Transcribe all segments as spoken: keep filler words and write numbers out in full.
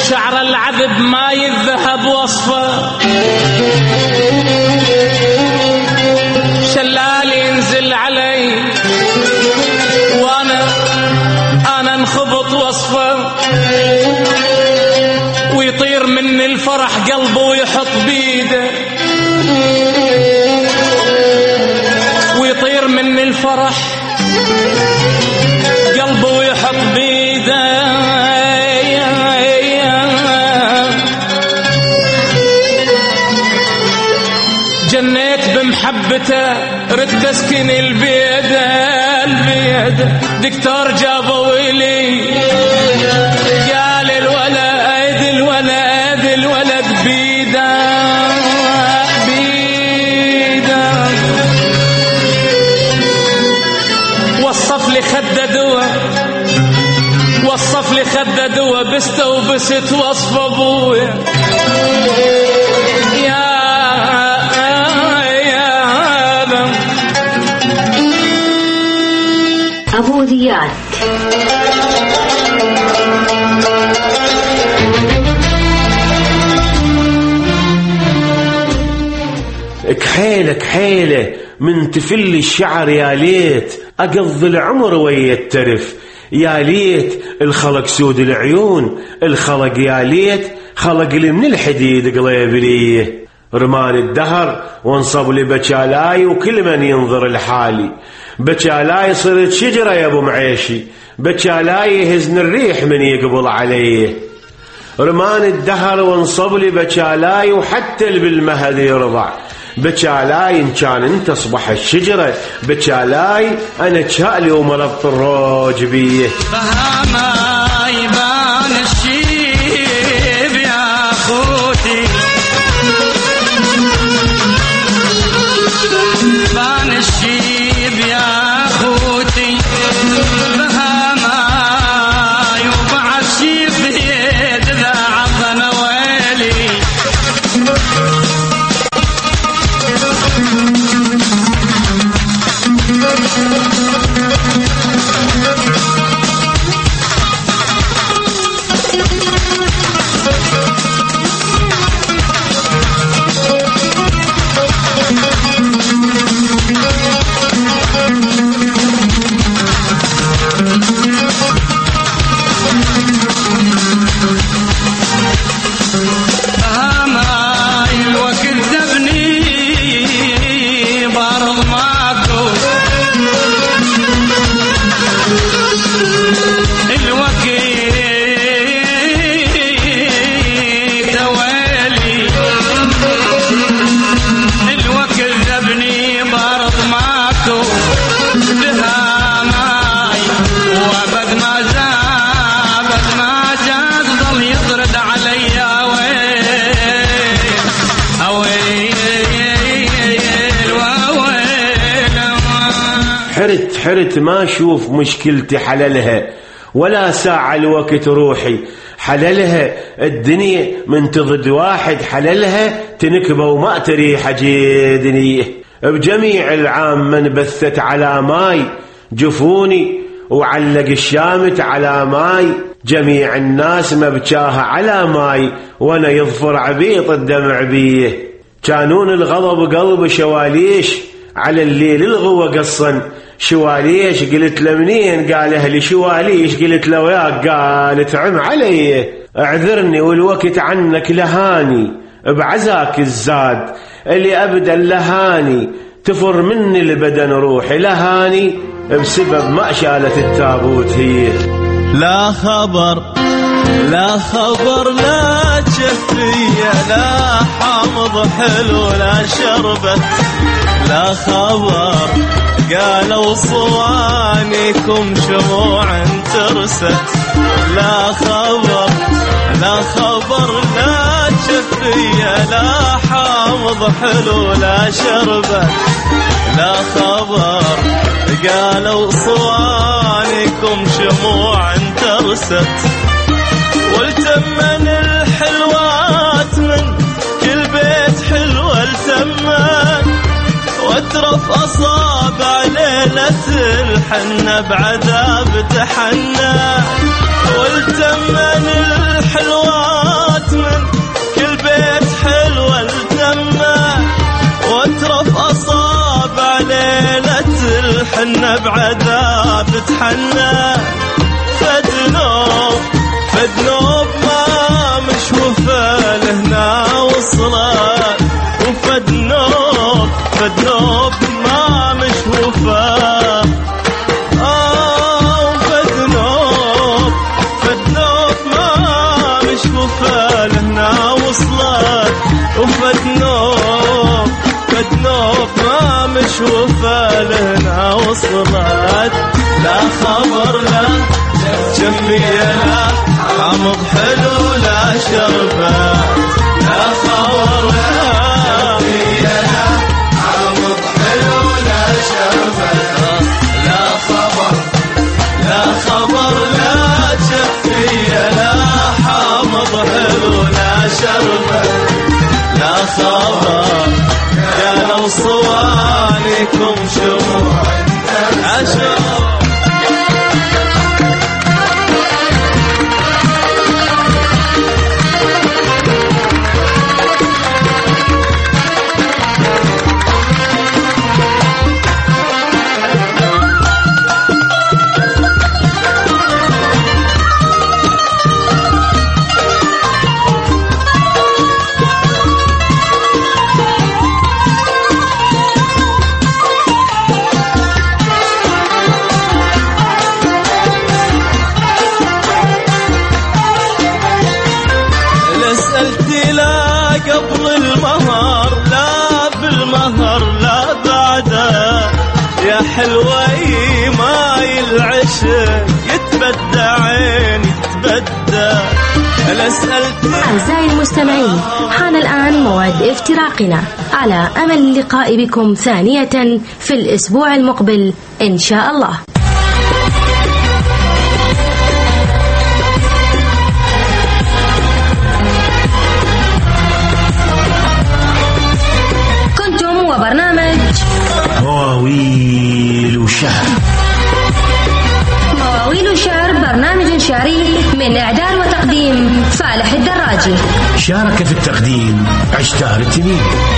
شعر العذب ما يذهب وصفه، شلال ينزل علي وانا انا انخبط وصفه، ويطير مني الفرح قلبه ويحط بيده، ويطير مني الفرح قلبه ويحط بيده. جنيت بمحبته ردت اسكن البيد البيد، دكتور جابوا لي قال الولد الولد الولد بيده بيده، وصف لي خده دواء وصف لي خده دواء، بستوبست وصف ابويا يا أبو زياد. كحيلة كحيلة من تفل الشعر، يا ليت أقضي العمر ويا الترف، يا ليت الخلق سود العيون الخلق، يا ليت خلق لي من الحديد قليبليه، رمان الدهر وانصب لي بجالاي وكل من ينظر لحالي، بجالاي صرت شجرة يا ابو معيشي، بجالاي يهزن الريح من يقبل عليه، رمان الدهر وانصب لي بجالاي وحتى اللي بالمهد يرضع، بجالاي ان كان انت اصبح الشجرة، بجالاي انا تشالي ومرضت الروج بيه. فهما يبان الشيب يا اخوتي، بان الشيب يا اخوتي، فهما يوبع الشيب بيد ذا عظنا ويلي، حرت حرت ما أشوف مشكلتي حللها، ولا ساعة الوقت روحي حللها، الدنيا من تضد واحد حللها، تنكبه وما تريح جيدني، بجميع العام من بثت على ماي جفوني، وعلق الشامت على ماي، جميع الناس مبجاها على ماي، وانا يظفر عبيط الدمع بيه، كانون الغضب قلب شواليش، على الليل الغوة قصا شواليش، قلت له منين؟ قال اهلي شواليش، قلت له وياك؟ قال تعم علي، اعذرني والوقت عنك لهاني، بعزاك الزاد اللي ابدا لهاني، تفر مني البدن روحي لهاني، بسبب ما شالت التابوت هي. لا خبر لا خبر لا جفية، لا حامض حلو لا شربت، لا خبر قالوا صوانيكم شموع ترست، لا خبر لا خبر لا جفية، لا حامض حلو لا شربت، لا خبر قالوا صوانيكم شموع ترست، والتمن الحلوات من كل بيت حلوة التمن، واترف أصابع ليلة الحنة بعذاب تحنى، والتمن الحلوات تحنى فدنوب فدنوب ما مش وفا لهنا وصلت وفدنوب فدنوب ما مش وفا آه فدنوب فدنوب ما مش وفا لهنا وصلت وفدنوب فدنوب ما مش وفا لهنا وصلت لا خبر لا جنبي لا حامض حلو لا شربت لا خبر لا جنبي لا حامض حلو لا شربت لا خبر لا خبر لا جنبي لا حامض حلو لا شربت لا خبر كانوا صوانيكم شموع عشر قبل المهر لا بالمهر لا بعده يا حلوة ماي العشق يتبدى عيني يتبدى أنا سألت. أعزائي المستمعين، حان الآن موعد افتراقنا، على أمل اللقاء بكم ثانية في الأسبوع المقبل إن شاء الله. وبرنامج مواويل شعر. مواويل شعر برنامج شعري من إعداد وتقديم فالح الدراجي. شارك في التقديم عشتار التنين.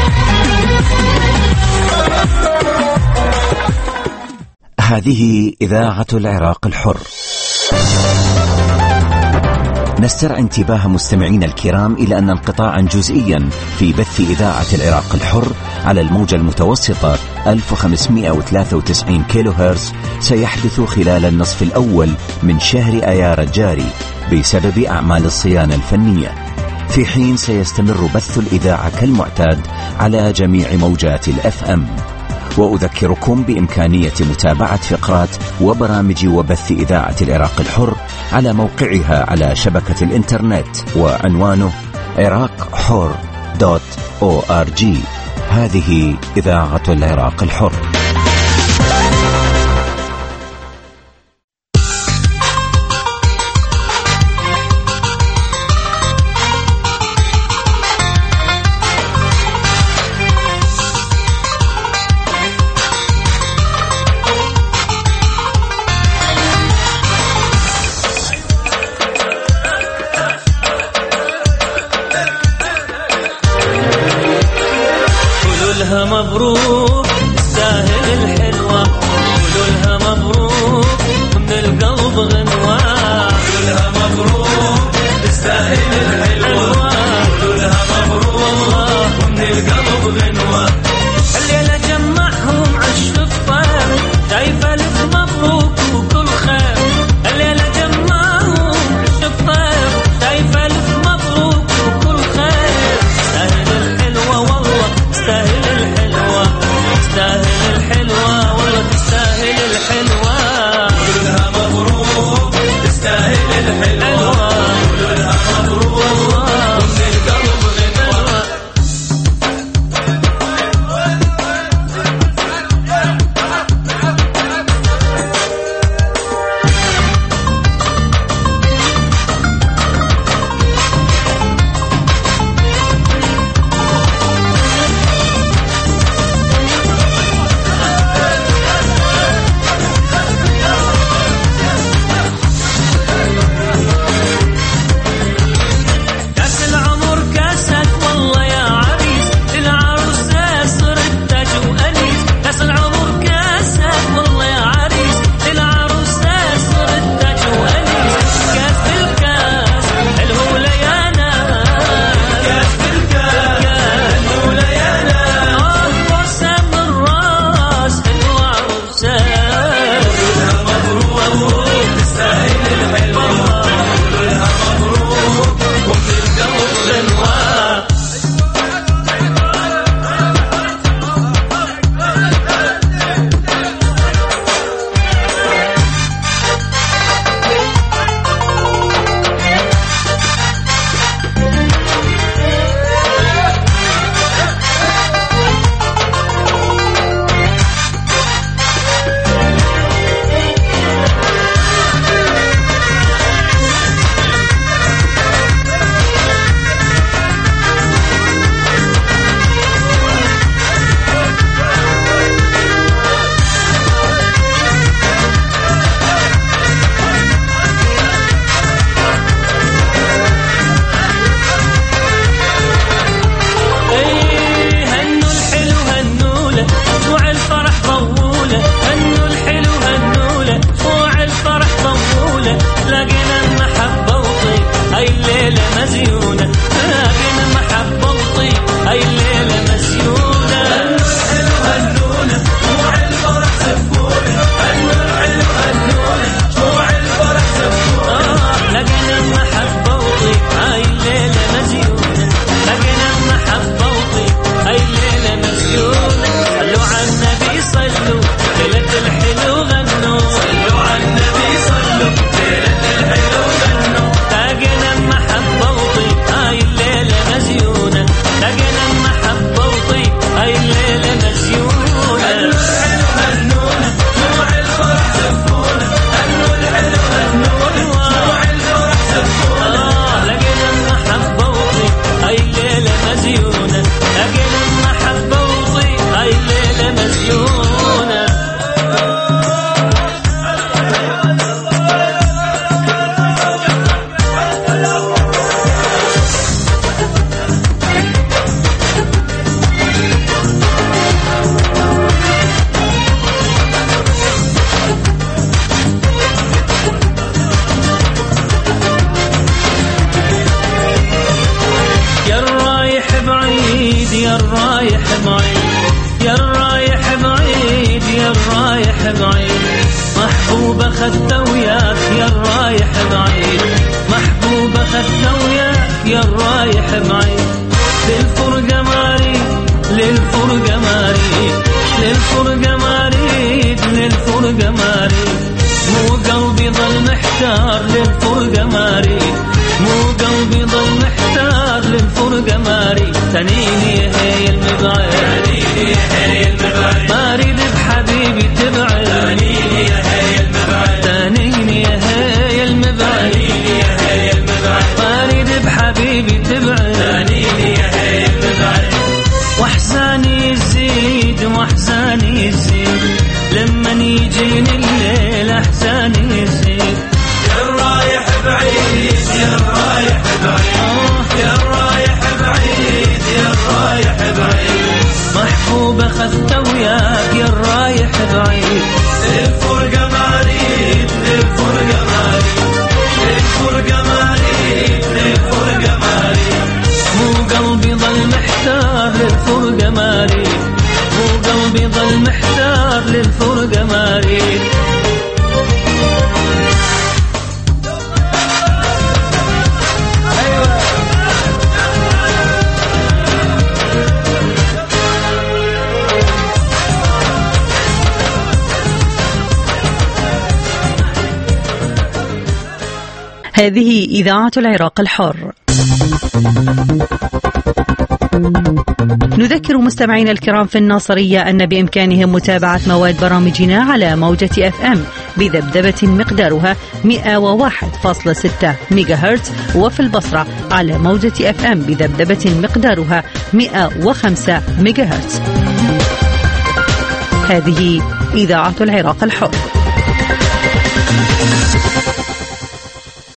هذه إذاعة العراق الحر. نسترعي انتباه مستمعينا الكرام إلى أن انقطاعا جزئيا في بث إذاعة العراق الحر على الموجة المتوسطة ألف وخمسمائة وثلاثة وتسعين كيلو هرتز سيحدث خلال النصف الأول من شهر أيار الجاري بسبب أعمال الصيانة الفنية، في حين سيستمر بث الإذاعة كالمعتاد على جميع موجات الأف أم. وأذكركم بإمكانية متابعة فقرات وبرامج وبث إذاعة العراق الحر على موقعها على شبكة الإنترنت وعنوانه عراق حر دوت أو آر جي. هذه إذاعة العراق الحر. مبروك تستاهل الحلوة، قولوا لها مبروك من القلب غنوة، قولوا لها مبروك تستاهل الحلوة، قولوا لها مبروك والله من القلب غنوة. الليلة جمعهم عالشفة شايفة ألف مبروك وكل خير، الليلة جمعهم عالشفة شايفة ألف مبروك وكل خير. تستاهل الحلوة والله تستاهل الحلوة، تستاهل الحلوة والله تستاهل الحلوة، قولوا لها مبروك تستاهل الحلوة، قولوا لها مبروك والله من القلب غنوة. للفرقة ماريد، مو قلبي ضل محتار للفرقة ماريد. تنيني هي المبعد، ما اريد بحبيبي تبعد، تنيني هي المبعد، تنيني هي المبعد، ما اريد بحبيبي تبعد، تنيني هي المبعد. واحزاني يزيد واحزاني يزيد لمن يجيني الليل، احزاني يزيد. يا رايح بعيد يا رايح بعيد، يا رايح بعيد يا رايح بعيد، محبوب اخذت وياك يا رايح بعيد. الفرقة ماريد الفرقة ماريد، الفرقة ماريد الفرقة ماريد، مو قلبي ضل محتار للفرقة ماريد، مو قلبي ضل محتار للفرقة ماريد. هذه إذاعة العراق الحر. نذكر مستمعينا الكرام في الناصرية أن بإمكانهم متابعة مواد برامجنا على موجة أف أم بذبذبة مقدارها مئة وواحد فاصلة ستة ميجا هرتز، وفي البصرة على موجة أف أم بذبذبة مقدارها مئة وخمسة ميجا هرتز. هذه إذاعة العراق الحر.